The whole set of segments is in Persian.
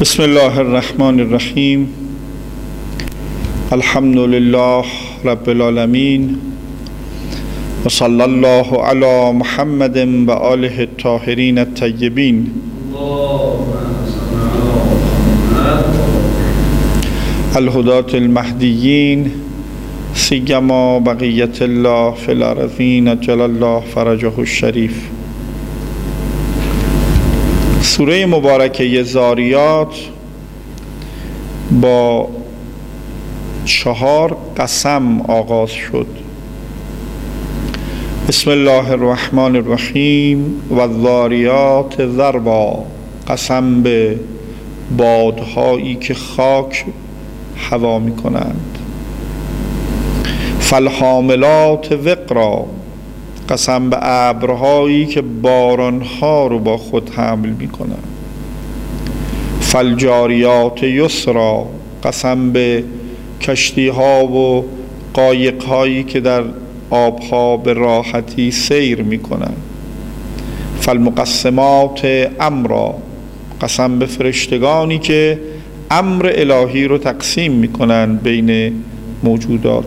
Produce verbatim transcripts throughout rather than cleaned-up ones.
بسم الله الرحمن الرحیم. الحمد لله رب العالمین و صلی الله علی محمد و آله الطاهرین الطیبین. الهداة المهدیین سیما بقیت الله فی الارضین اجل الله فرجه الشریف. سوره مبارکه ذاریات با چهار قسم آغاز شد. بسم الله الرحمن الرحیم و الذاریات ذروا. قسم به بادهایی که خاک هوا می کنند. فالحاملات وقرا. قسم به ابرهایی که بارانها رو با خود حمل می کنند. فالجاریات یسرا. قسم به کشتی ها و قایق هایی که در آبها به راحتی سیر می کنند. فالمقسمات امرا. قسم به فرشتگانی که امر الهی رو تقسیم می کنند بین موجودات.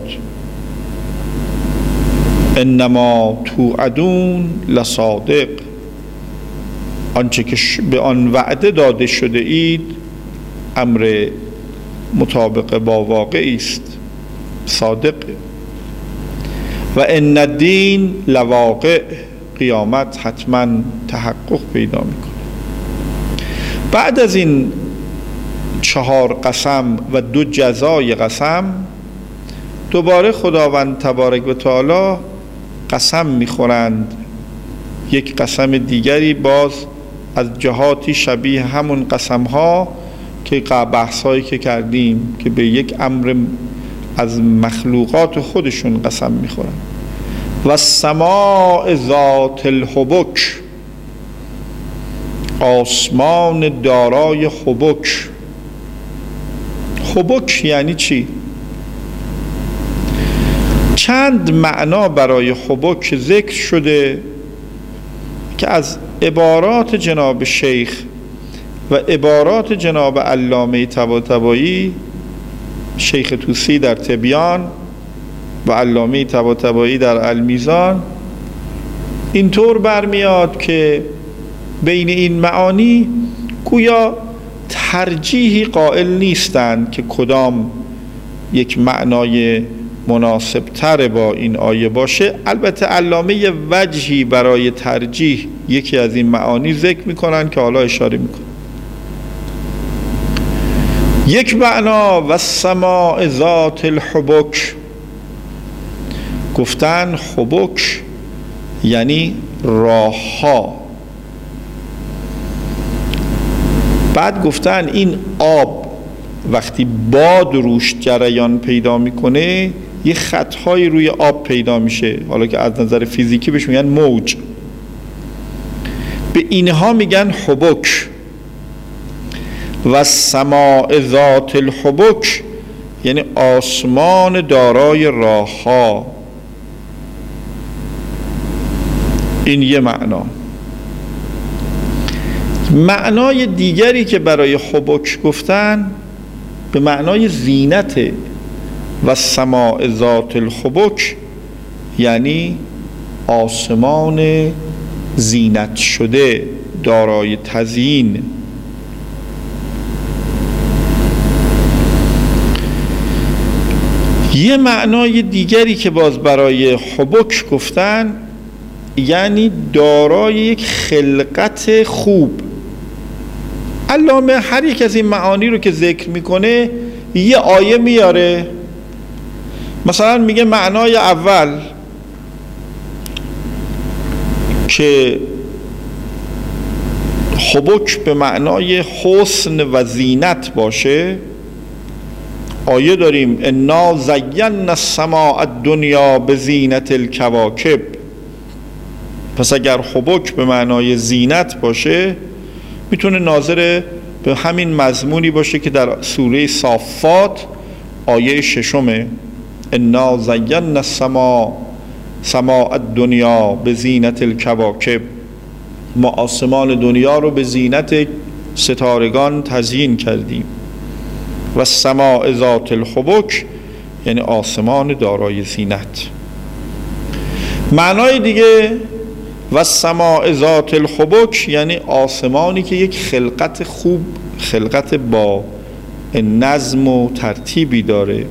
انما توعدون لصادق. آنچه که به آن وعده داده شده اید امر مطابق با واقعی است، صادق. و ان الدین لواقع. قیامت حتما تحقق پیدا میکنه. بعد از این چهار قسم و دو جزای قسم، دوباره خداوند تبارک و تعالی قسم میخورند. یک قسم دیگری باز از جهاتی شبیه همون قسم ها که بحث هایی که کردیم که به یک امر از مخلوقات خودشون قسم میخورند. و السماء ذات الحبک. آسمان دارای حبک. حبک یعنی چی؟ چند معنا برای حبک ذکر شده که از عبارات جناب شیخ و عبارات جناب علامه طباطبایی، شیخ طوسی در تبیان و علامه طباطبایی در المیزان، اینطور برمیاد که بین این معانی گویا ترجیحی قائل نیستند که کدام یک معنای مناسب تر با این آیه باشه. البته علامه وجهی برای ترجیح یکی از این معانی ذکر میکنن که حالا اشاره میکنن. یک معنا و السماء ذات الحبک. گفتن حبک یعنی راه ها. بعد گفتن این آب وقتی باد روش جریان پیدا میکنه یه خطهایی روی آب پیدا میشه، حالا که از نظر فیزیکی بهش میگن موج. به اینها میگن حبک. و السماء ذات الحبک یعنی آسمان دارای راه ها. این یه معنا. معنای دیگری که برای حبک گفتن به معنای زینته. و السماء ذات الحبک یعنی آسمان زینت شده دارای تزیین. یه معنای دیگری که باز برای حبک گفتن یعنی دارای یک خلقت خوب. علامه هر یک از این معانی رو که ذکر میکنه یه آیه میاره. مثلا میگه معنای اول که حبک به معنای حسن و زینت باشه، آیه داریم انا زینا السماء الدنیا بزینت الکواکب. پس اگر حبک به معنای زینت باشه میتونه ناظر به همین مضمونی باشه که در سوره صافات آیه ششمه. انا زینا السماء سماء الدنیا بزینت الکواکب. ما آسمان دنیا رو به زینت ستارگان تزیین کردیم. و السماء ذات الحبک یعنی آسمان دارای زینت. معنای دیگه و السماء ذات الحبک یعنی آسمانی که یک خلقت خوب، خلقت با نظم و ترتیبی داره.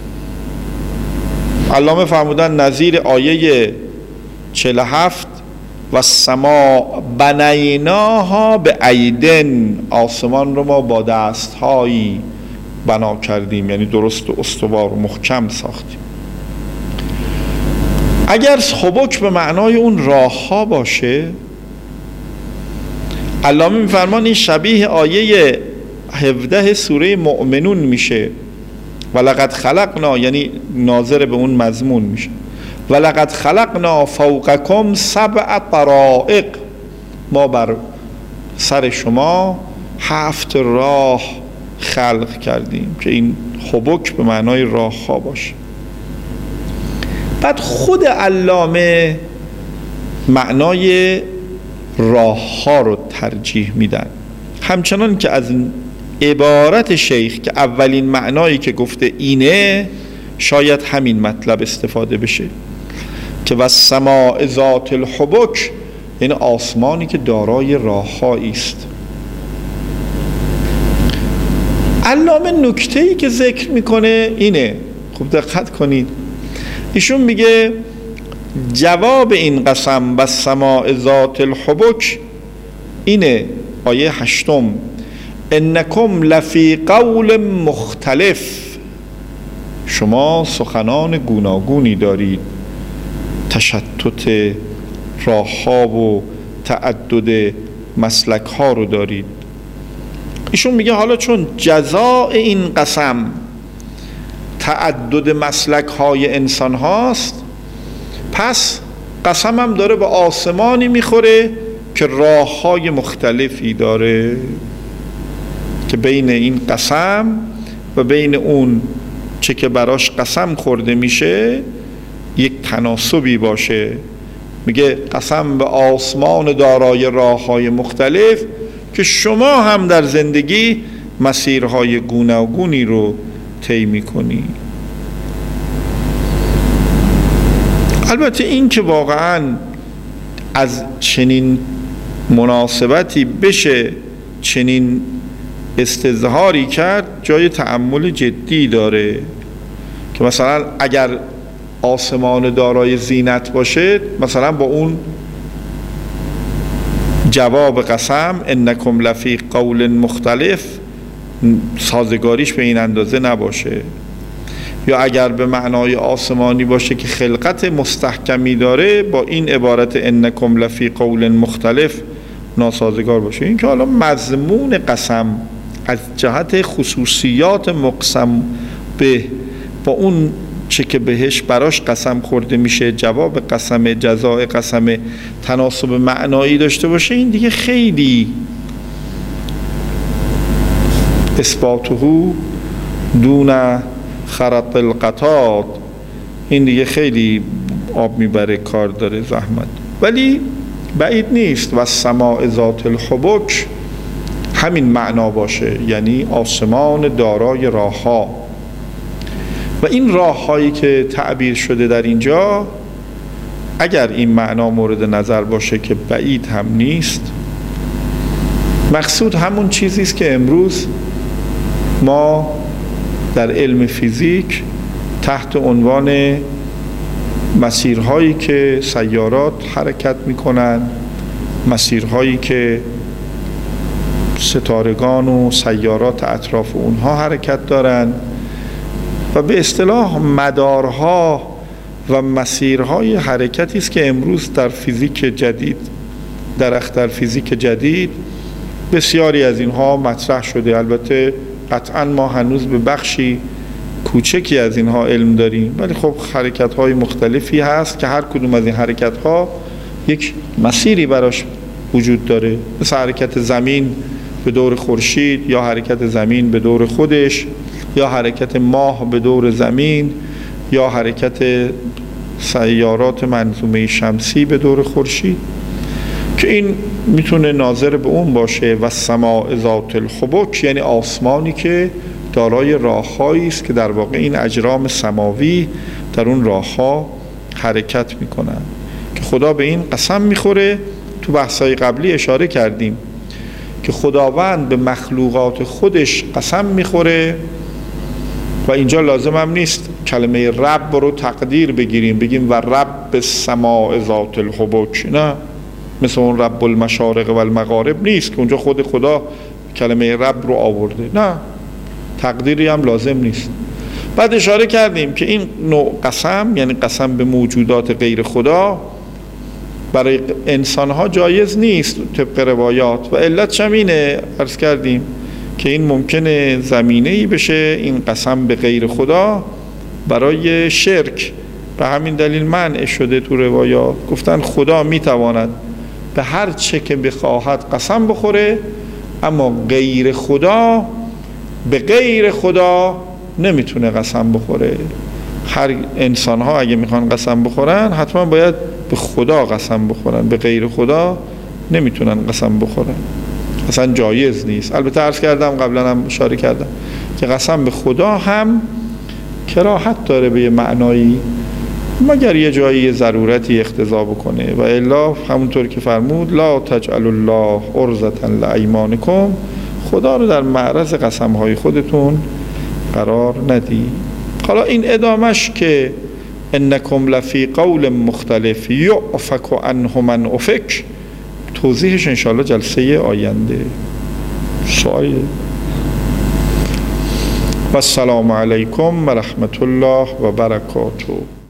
علامه فرمودن نظیر آیه چهل و هفت و السماء بنیناها به ایدن، آسمان رو ما با دستهایی بنا کردیم، یعنی درست و استوار و محکم ساختیم. اگر حبک به معنای اون راه ها باشه، علامه میفرمان این شبیه آیه هفده سوره مؤمنون میشه. ولقد خلقنا یعنی ناظر به اون مضمون میشه. ولقد خلقنا فوقکم سبع طرائق، ما بر سر شما هفت راه خلق کردیم که این حبک به معنای راه ها باشه. بعد خود علامه معنای راه ها رو ترجیح میدن، همچنان که از عبارت شیخ که اولین معنایی که گفته اینه شاید همین مطلب استفاده بشه که و السماء ذات الحبک یعنی آسمانی که دارای راه‌هایی است. علامه نکته‌ای که ذکر میکنه اینه، خوب دقت کنید، ایشون میگه جواب این قسم و السماء ذات الحبک اینه، آیه هشتم، انکم لفی قول مختلف، شما سخنان گوناگونی دارید، تشتت راه ها و تعدد مسلک ها رو دارید. ایشون میگه حالا چون جزاء این قسم تعدد مسلک های انسان هاست، پس قسم هم داره به آسمانی میخوره که راه های مختلفی داره، که بین این قسم و بین اون چه که براش قسم خورده میشه یک تناسبی باشه. میگه قسم به آسمان دارای راه های مختلف که شما هم در زندگی مسیرهای گوناگونی رو طی میکنی. البته این که واقعا از چنین مناسبتی بشه چنین استظهاری کرد جای تأمل جدی داره، که مثلا اگر آسمان دارای زینت باشه، مثلا با اون جواب قسم انکم لفی قول مختلف سازگاریش به این اندازه نباشه، یا اگر به معنای آسمانی باشه که خلقت مستحکمی داره با این عبارت انکم لفی قول مختلف ناسازگار باشه. این که حالا مضمون قسم از جهت خصوصیات مقسم به با اون چه که بهش براش قسم خورده میشه، جواب قسم، جزاء قسم، تناسب معنایی داشته باشه، این دیگه خیلی اثباته دون خرط القطاط، این دیگه خیلی آب میبره، کار داره، زحمت. ولی بعید نیست و السماء ذات الحبک همین معنا باشه، یعنی آسمان دارای راه ها. و این راه هایی که تعبیر شده در اینجا اگر این معنا مورد نظر باشه که بعید هم نیست، مقصود همون چیزی است که امروز ما در علم فیزیک تحت عنوان مسیرهایی که سیارات حرکت میکنن، مسیرهایی که ستارگان و سیارات اطراف اونها حرکت دارن و به اصطلاح مدارها و مسیرهای حرکتی است که امروز در فیزیک جدید، در اختر فیزیک جدید بسیاری از اینها مطرح شده. البته قطعا ما هنوز به بخشی کوچکی از اینها علم داریم، ولی خب حرکت‌های مختلفی هست که هر کدوم از این حرکت‌ها یک مسیری براش وجود داره، مثل حرکت زمین به دور خورشید، یا حرکت زمین به دور خودش، یا حرکت ماه به دور زمین، یا حرکت سیارات منظومه شمسی به دور خورشید، که این میتونه ناظر به اون باشه. و سماع ذات الحبک یعنی آسمانی که دارای راههایی است که در واقع این اجرام سماوی در اون راهها حرکت میکنن که خدا به این قسم میخوره. تو بحث‌های قبلی اشاره کردیم که خداوند به مخلوقات خودش قسم میخوره و اینجا لازم هم نیست کلمه رب رو تقدیر بگیریم بگیم و رب سماع ذات الحبک، نه، مثل اون رب المشارق و المغارب نیست که اونجا خود خدا کلمه رب رو آورده، نه، تقدیری هم لازم نیست. بعد اشاره کردیم که این نوع قسم یعنی قسم به موجودات غیر خدا برای انسانها جایز نیست طبق روایات و علت همینه، عرض کردیم که این ممکنه زمینه‌ای بشه این قسم به غیر خدا برای شرک. به همین دلیل منع شده تو روایات، گفتن خدا میتواند به هر چه که بخواهد قسم بخوره اما غیر خدا به غیر خدا نمیتونه قسم بخوره. هر انسان ها اگه میخوان قسم بخورن حتما باید به خدا قسم بخورن، به غیر خدا نمیتونن قسم بخورن، اصلا جایز نیست. البته عرض کردم قبلا هم اشاره کردم که قسم به خدا هم کراهت داره به معنایی، مگر یه جایی ضرورتی اقتضا بکنه و الا همونطور که فرمود لا تجعل الله عرضة لایمانکم، خدا رو در معرض قسمهای خودتون قرار ندی. حالا این ادامش که انکم لفی قول مختلف یعفک عنه من افک، توضیحش انشاءالله جلسه آینده. سوال. و السلام علیکم و رحمت الله و برکاته.